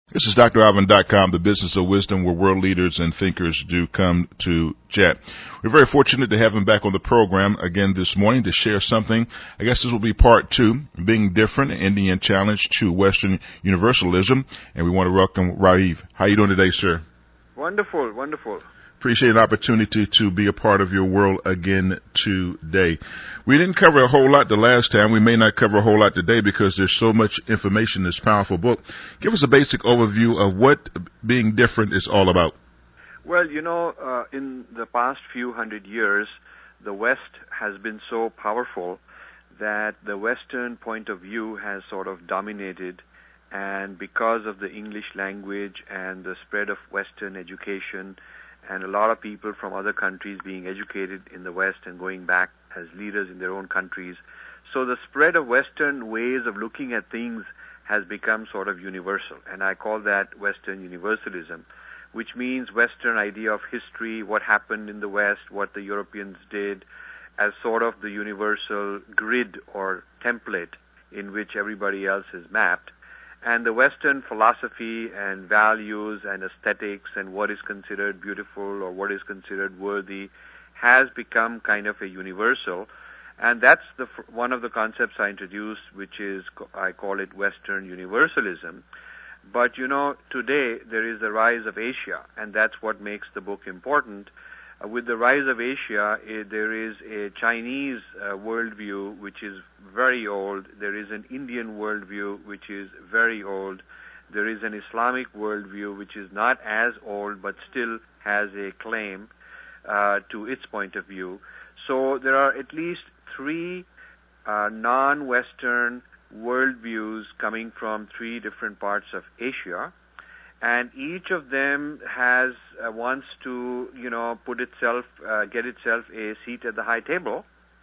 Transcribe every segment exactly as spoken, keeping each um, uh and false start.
This is Dr Alvin dot com, the business of wisdom, where world leaders and thinkers do come to chat. We're very fortunate to have him back on the program again this morning to share something. I guess this will be part two, being different, an Indian challenge to Western universalism. And we want to welcome Rajiv. How are you doing today, sir? Wonderful, wonderful. Appreciate an opportunity to be a part of your world again today. We didn't cover a whole lot the last time. We may not cover a whole lot today because there's so much information in this powerful book. Give us a basic overview of what being different is all about. Well, you know, uh, in the past few hundred years, the West has been so powerful that the Western point of view has sort of dominated. And because of the English language and the spread of Western education, and a lot of people from other countries being educated in the West and going back as leaders in their own countries. So the spread of Western ways of looking at things has become sort of universal. And I call that Western universalism, which means Western idea of history, what happened in the West, what the Europeans did, as sort of the universal grid or template in which everybody else is mapped. And the Western philosophy and values and aesthetics and what is considered beautiful or what is considered worthy has become kind of a universal. And that's the one of the concepts I introduced, which is, I call it Western universalism. But, you know, today there is the rise of Asia, and that's what makes the book important. Uh, with the rise of Asia, uh, there is a Chinese uh, worldview which is very old. There is an Indian worldview which is very old. There is an Islamic worldview which is not as old but still has a claim uh, to its point of view. So there are at least three uh, non-Western worldviews coming from three different parts of Asia. And each of them has uh, wants to, you know, put itself, uh, get itself a seat at the high table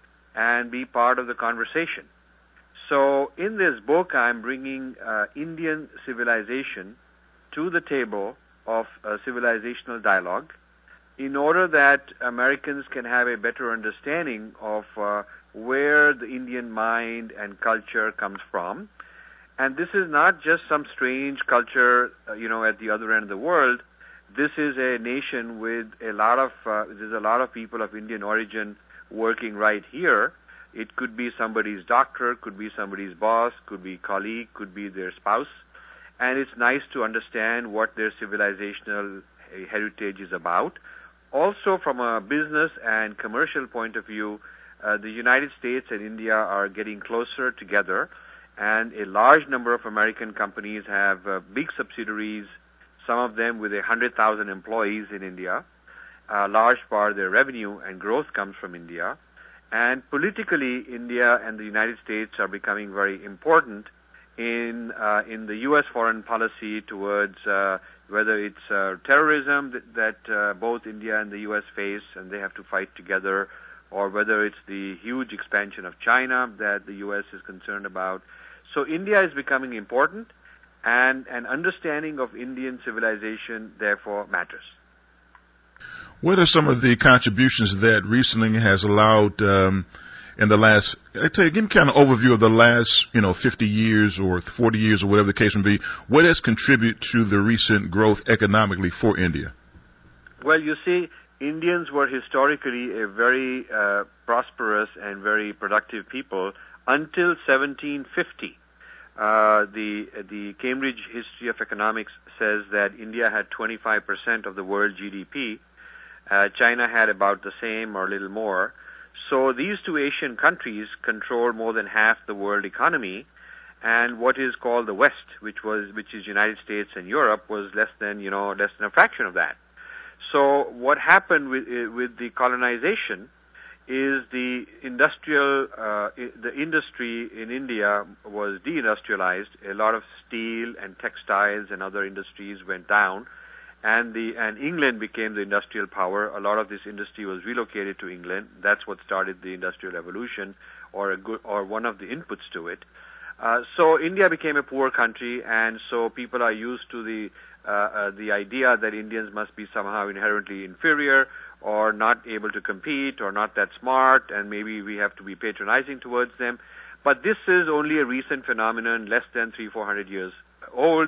and be part of the conversation. So in this book, I'm bringing uh, Indian civilization to the table of uh, civilizational dialogue in order that Americans can have a better understanding of uh, where the Indian mind and culture comes from. And this is not just some strange culture, uh, you know, at the other end of the world. This is a nation with a lot of, uh, there's a lot of people of Indian origin working right here. It could be somebody's doctor, could be somebody's boss, could be colleague, could be their spouse. And it's nice to understand what their civilizational heritage is about. Also, from a business and commercial point of view, uh, the United States and India are getting closer together. And a large number of American companies have uh, big subsidiaries, some of them with a hundred thousand employees in India. A large part of their revenue and growth comes from India. And politically, India and the United States are becoming very important in uh, in the U S foreign policy towards uh, whether it's uh, terrorism that, that uh, both India and the U S face and they have to fight together, or whether it's the huge expansion of China that the U S is concerned about. So India is becoming important, and an understanding of Indian civilization, therefore, matters. What are some of the contributions that Riesling has allowed um, in the last, I tell you, give me kind of overview of the last, you know, fifty years or forty years or whatever the case may be. What has contributed to the recent growth economically for India? Well, you see, Indians were historically a very uh, prosperous and very productive people until seventeen fifty. Uh, the the Cambridge History of Economics says that India had twenty-five percent of the world G D P. Uh, China had about the same or a little more. So these two Asian countries control more than half the world economy, and what is called the West, which was which is United States and Europe, was less than you know less than a fraction of that. So what happened with with the colonization is the industrial, uh, the industry in India was deindustrialized. A lot of steel and textiles and other industries went down, and the and England became the industrial power. A lot of this industry was relocated to England. That's what started the Industrial Revolution, or a good, or one of the inputs to it. Uh, so India became a poor country, and so people are used to the uh, uh, the idea that Indians must be somehow inherently inferior, or not able to compete, or not that smart, and maybe we have to be patronizing towards them. But this is only a recent phenomenon, less than three, four hundred years old,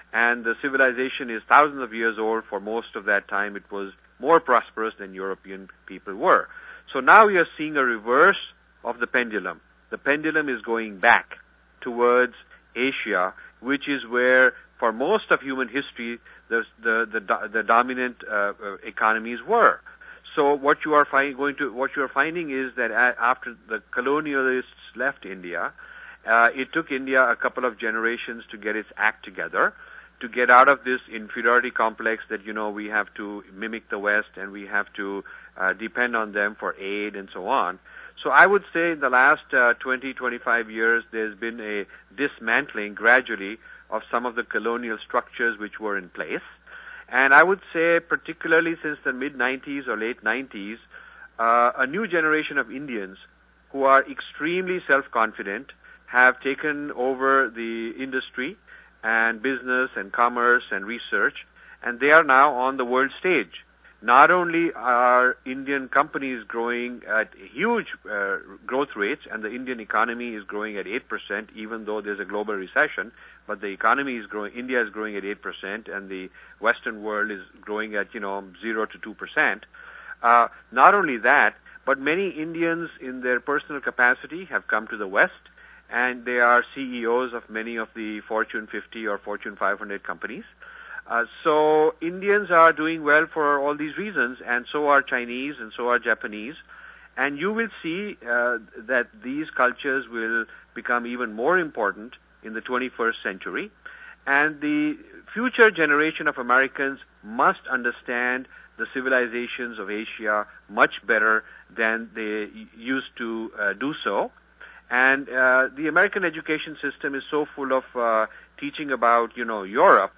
and the civilization is thousands of years old. For most of that time, it was more prosperous than European people were. So now we are seeing a reverse of the pendulum. The pendulum is going back towards Asia, which is where, for most of human history, the the the, the dominant uh, economies were. So what you are find, going to what you are finding is that after the colonialists left India, uh, it took India a couple of generations to get its act together, to get out of this inferiority complex that, you know, we have to mimic the West and we have to uh, depend on them for aid and so on. So I would say in the last uh, twenty, twenty-five years, there's been a dismantling gradually of some of the colonial structures which were in place. And I would say, particularly since the mid nineties or late nineties, uh, a new generation of Indians who are extremely self-confident have taken over the industry and business and commerce and research, and they are now on the world stage. Not only are Indian companies growing at huge uh, growth rates, and the Indian economy is growing at eight percent, even though there's a global recession, but the economy is growing, India is growing at eight percent, and the Western world is growing at, you know, zero to two percent. Uh, not only that, but many Indians in their personal capacity have come to the West, and they are C E Os of many of the Fortune fifty or Fortune five hundred companies. Uh, so Indians are doing well for all these reasons, and so are Chinese, and so are Japanese. And you will see uh, that these cultures will become even more important in the twenty-first century. And the future generation of Americans must understand the civilizations of Asia much better than they used to uh, do so. And uh, the American education system is so full of uh, teaching about, you know, Europe.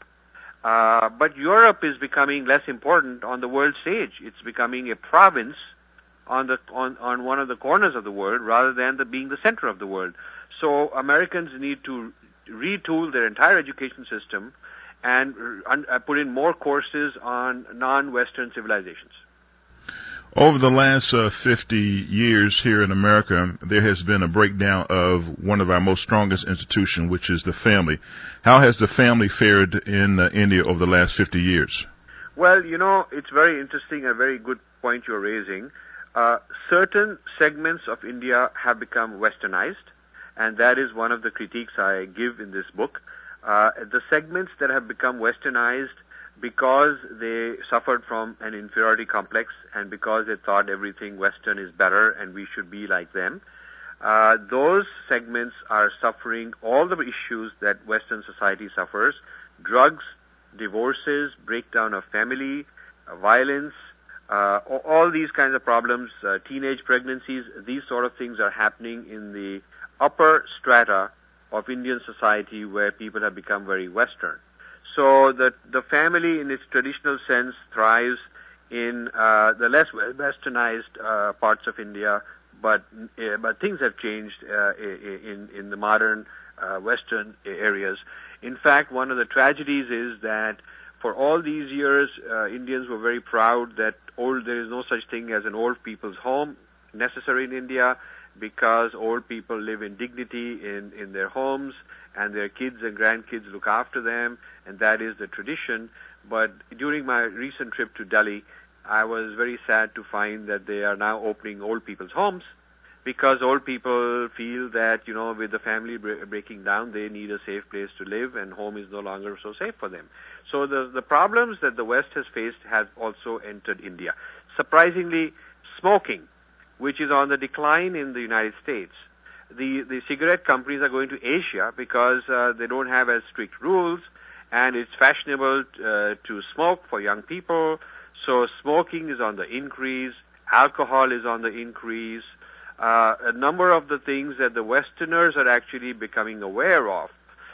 Uh, but Europe is becoming less important on the world stage. It's becoming a province on the on, on one of the corners of the world rather than the, being the center of the world. So Americans need to retool their entire education system and uh, put in more courses on non-Western civilizations. Over the last uh, fifty years here in America, there has been a breakdown of one of our most strongest institutions, which is the family. How has the family fared in uh, India over the last fifty years? Well, you know, it's very interesting, a very good point you're raising. Uh, certain segments of India have become westernized, and that is one of the critiques I give in this book. Uh, the segments that have become westernized because they suffered from an inferiority complex and because they thought everything Western is better and we should be like them, uh, those segments are suffering all the issues that Western society suffers: drugs, divorces, breakdown of family, uh, violence, uh, all these kinds of problems, uh, teenage pregnancies. These sort of things are happening in the upper strata of Indian society where people have become very Western. So the the family in its traditional sense thrives in uh, the less westernized uh, parts of India, but uh, but things have changed uh, in in the modern uh, Western areas. In fact, one of the tragedies is that for all these years, uh, Indians were very proud that old there is no such thing as an old people's home necessary in India, because old people live in dignity in, in their homes, and their kids and grandkids look after them, and that is the tradition. But during my recent trip to Delhi, I was very sad to find that they are now opening old people's homes, because old people feel that, you know, with the family bre- breaking down, they need a safe place to live, and home is no longer so safe for them. So the, the problems that the West has faced have also entered India. Surprisingly, smoking, which is on the decline in the United States. The, the cigarette companies are going to Asia because uh, they don't have as strict rules, and it's fashionable uh, to smoke for young people. So smoking is on the increase, alcohol is on the increase. Uh, a number of the things that the Westerners are actually becoming aware of,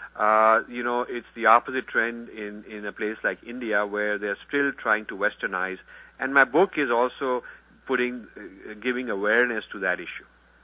uh, you know, it's the opposite trend in, in a place like India, where they're still trying to Westernize. And my book is also putting, uh, giving awareness to that issue.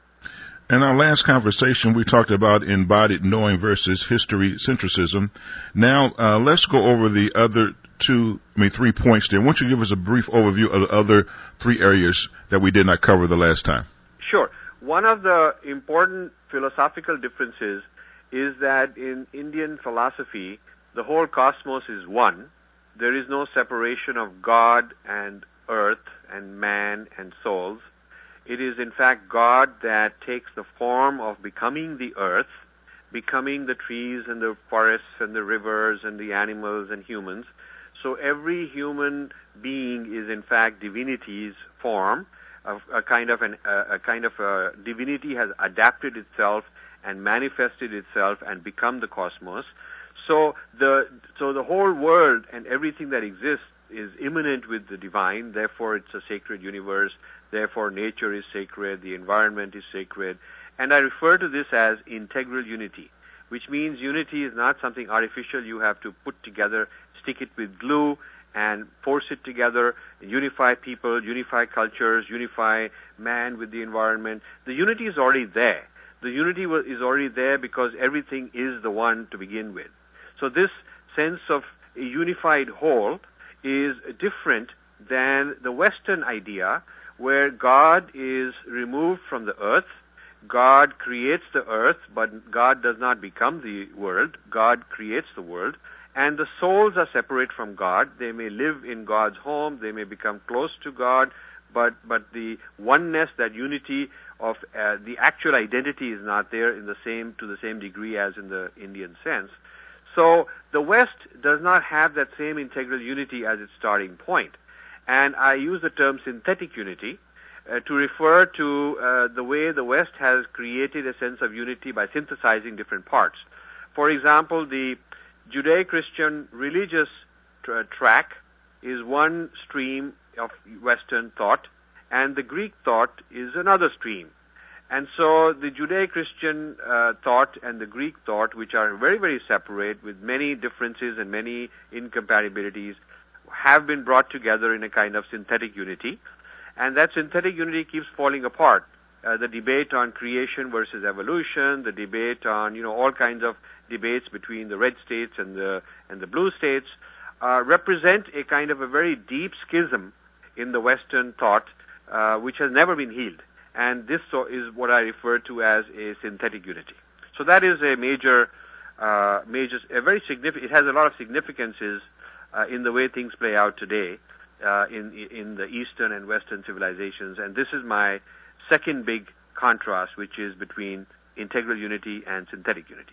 In our last conversation, we talked about embodied knowing versus history centricism. Now, uh, let's go over the other two, I mean, three points there. Why don't you give us a brief overview of the other three areas that we did not cover the last time? Sure. One of the important philosophical differences is that in Indian philosophy, the whole cosmos is one. There is no separation of God and earth and man and souls. It is in fact God that takes the form of becoming the earth, becoming the trees and the forests and the rivers and the animals and humans. So every human being is in fact divinity's form. A, a kind of an a, a kind of a divinity has adapted itself and manifested itself and become the cosmos. So the so the whole world and everything that exists is immanent with the divine. Therefore, it's a sacred universe. Therefore, nature is sacred. The environment is sacred. And I refer to this as integral unity, which means unity is not something artificial you have to put together, stick it with glue, and force it together, unify people, unify cultures, unify man with the environment. The unity is already there. The unity is already there because everything is the one to begin with. So this sense of a unified whole is different than the Western idea where God is removed from the earth. God creates the earth, but God does not become the world. God creates the world. And the souls are separate from God. They may live in God's home. They may become close to God. But, but the oneness, that unity of uh, the actual identity is not there in the same, to the same degree as in the Indian sense. So the West does not have that same integral unity as its starting point. And I use the term synthetic unity uh, to refer to uh, the way the West has created a sense of unity by synthesizing different parts. For example, the Judeo-Christian religious tra- track is one stream of Western thought, and the Greek thought is another stream. And so the Judeo-Christian uh, thought and the Greek thought, which are very, very separate with many differences and many incompatibilities, have been brought together in a kind of synthetic unity. And that synthetic unity keeps falling apart. Uh, the debate on creation versus evolution, the debate on, you know, all kinds of debates between the red states and the and the blue states uh, represent a kind of a very deep schism in the Western thought, uh, which has never been healed. And this so is what I refer to as a synthetic unity. So that is a major, uh, major, a very significant. It has a lot of significances uh, in the way things play out today uh, in in the Eastern and Western civilizations. And this is my second big contrast, which is between integral unity and synthetic unity.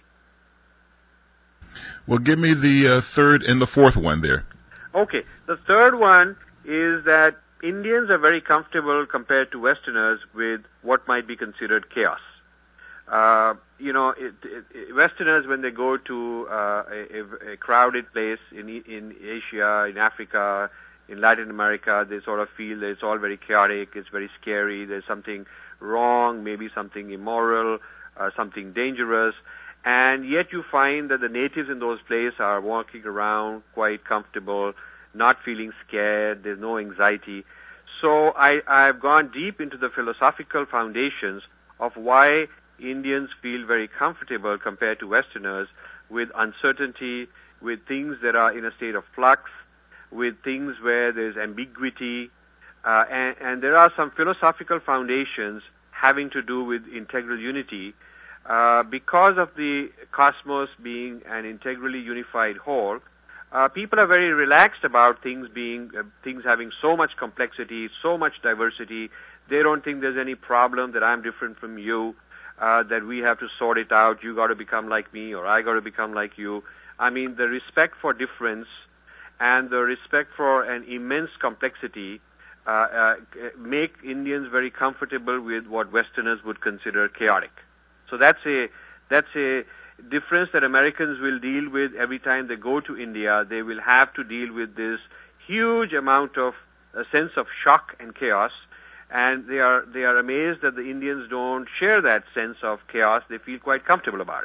Well, give me the uh, third and the fourth one there. Okay. The third one is that Indians are very comfortable compared to Westerners with what might be considered chaos. Uh, you know, it, it, Westerners, when they go to uh, a, a crowded place in, in Asia, in Africa, in Latin America, they sort of feel that it's all very chaotic, it's very scary, there's something wrong, maybe something immoral, uh, something dangerous. And yet you find that the natives in those places are walking around quite comfortable, not feeling scared, there's no anxiety. So I, I've gone deep into the philosophical foundations of why Indians feel very comfortable compared to Westerners with uncertainty, with things that are in a state of flux, with things where there's ambiguity, uh, and, and there are some philosophical foundations having to do with integral unity. Uh, because of the cosmos being an integrally unified whole, uh, people are very relaxed about things being, uh, things having so much complexity, so much diversity. They don't think there's any problem that I'm different from you, uh, that we have to sort it out. You got to become like me, or I got to become like you. I mean, the respect for difference and the respect for an immense complexity uh, uh, make Indians very comfortable with what Westerners would consider chaotic. So that's a that's a difference that Americans will deal with every time they go to India. They will have to deal with this huge amount of a sense of shock and chaos, and they are they are amazed that the Indians don't share that sense of chaos. They feel quite comfortable about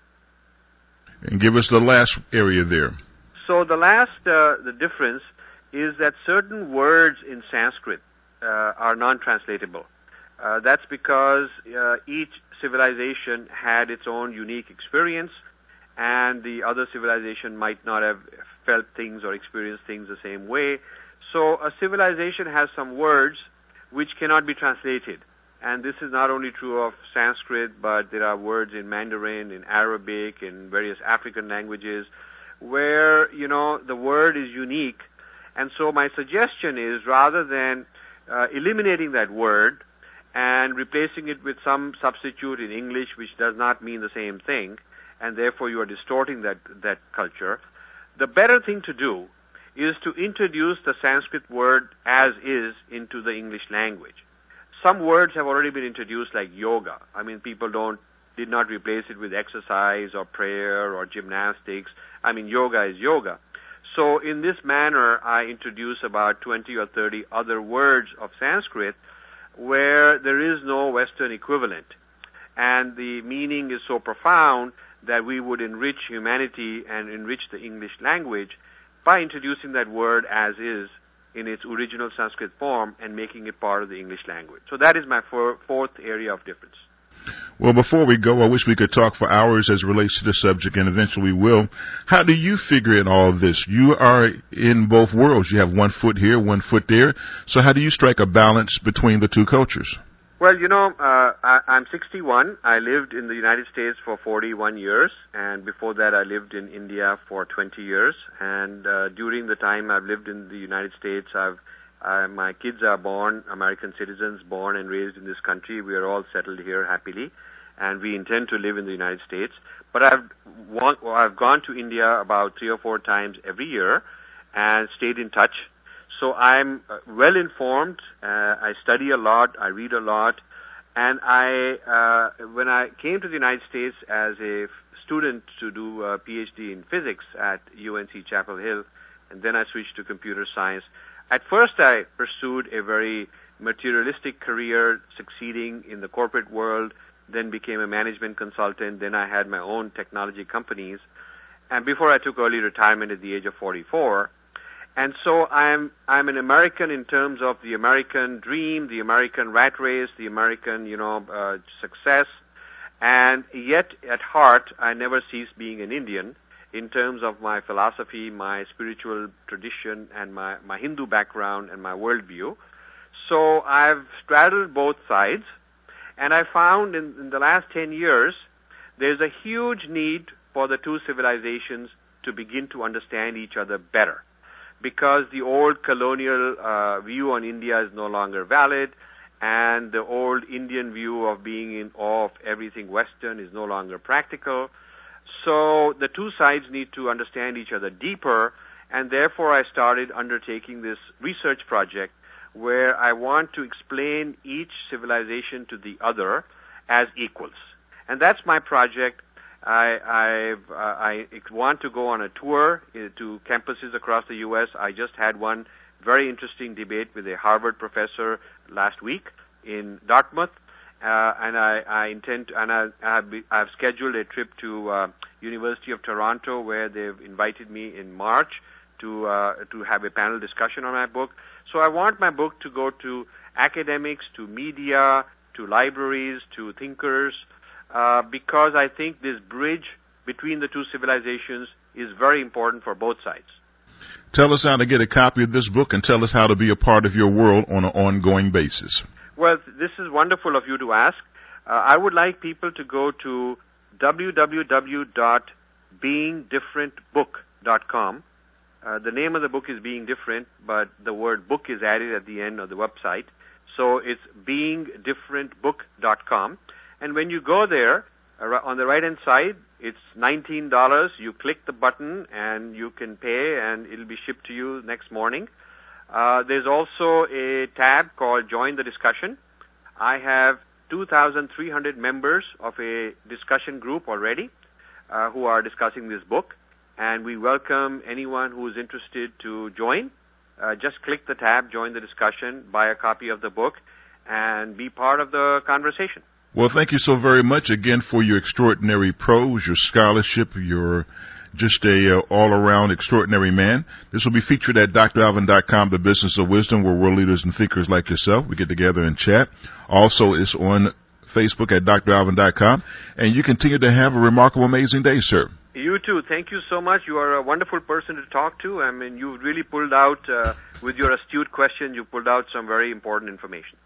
it. And give us the last area there. So the last uh, the difference is that certain words in Sanskrit uh, are non-translatable. Uh, that's because uh, each civilization had its own unique experience, and the other civilization might not have felt things or experienced things the same way. So a civilization has some words which cannot be translated. And this is not only true of Sanskrit, but there are words in Mandarin, in Arabic, in various African languages, where, you know, the word is unique. And so my suggestion is, rather than uh, eliminating that word and replacing it with some substitute in English which does not mean the same thing, and therefore you are distorting that, that culture, the better thing to do is to introduce the Sanskrit word as is into the English language. Some words have already been introduced, like yoga. I mean, people don't did not replace it with exercise or prayer or gymnastics. I mean, yoga is yoga. So in this manner, I introduce about twenty or thirty other words of Sanskrit where there is no Western equivalent. And the meaning is so profound that we would enrich humanity and enrich the English language by introducing that word as is in its original Sanskrit form and making it part of the English language. So that is my four, fourth area of difference. Well, before we go, I wish we could talk for hours as it relates to the subject, and eventually we will. How do you figure in all this? You are in both worlds. You have one foot here, one foot there. So how do you strike a balance between the two cultures? Well, you know, uh, I, I'm sixty-one. I lived in the United States for forty-one years, and before that I lived in India for twenty years. And uh, during the time I've lived in the United States, I've uh, my kids are born American citizens, born and raised in this country. We are all settled here happily, and we intend to live in the United States. But I've want, well, I've gone to India about three or four times every year and stayed in touch. So I'm well informed. Uh, I study a lot. I read a lot. And I, uh, when I came to the United States as a student to do a PhD in physics at U N C Chapel Hill, and then I switched to computer science. At first I pursued a very materialistic career, succeeding in the corporate world, then became a management consultant, then I had my own technology companies. And before I took early retirement at the age of forty-four, and so I'm I'm an American in terms of the American dream, the American rat race, the American, you know, uh, success. And yet, at heart, I never cease being an Indian in terms of my philosophy, my spiritual tradition, and my, my Hindu background and my worldview. So I've straddled both sides, and I found in, in the last ten years, there's a huge need for the two civilizations to begin to understand each other better, because the old colonial uh, view on India is no longer valid, and the old Indian view of being in awe of everything Western is no longer practical. So the two sides need to understand each other deeper, and therefore I started undertaking this research project where I want to explain each civilization to the other as equals. And that's my project. I, I've, uh, I want to go on a tour to campuses across the U S I just had one very interesting debate with a Harvard professor last week in Dartmouth, uh, and I, I intend to, and I, I've, I've scheduled a trip to uh, University of Toronto, where they've invited me in March to uh, to have a panel discussion on my book. So I want my book to go to academics, to media, to libraries, to thinkers, Uh, because I think this bridge between the two civilizations is very important for both sides. Tell us how to get a copy of this book, and tell us how to be a part of your world on an ongoing basis. Well, this is wonderful of you to ask. Uh, I would like people to go to w w w dot being different book dot com. Uh, the name of the book is Being Different, but the word book is added at the end of the website. So it's being different book dot com. And when you go there, on the right-hand side, it's nineteen dollars. You click the button, and you can pay, and it'll be shipped to you next morning. Uh, there's also a tab called Join the Discussion. I have two thousand three hundred members of a discussion group already uh, who are discussing this book, and we welcome anyone who is interested to join. Uh, just click the tab, Join the Discussion, buy a copy of the book, and be part of the conversation. Well, thank you so very much again for your extraordinary prose, your scholarship, your just a uh, all-around extraordinary man. This will be featured at D R Alvin dot com, The Business of Wisdom, where world leaders and thinkers like yourself, we get together and chat. Also, it's on Facebook at D R Alvin dot com, and you continue to have a remarkable, amazing day, sir. You too. Thank you so much. You are a wonderful person to talk to. I mean, you really pulled out, uh, with your astute question, you pulled out some very important information.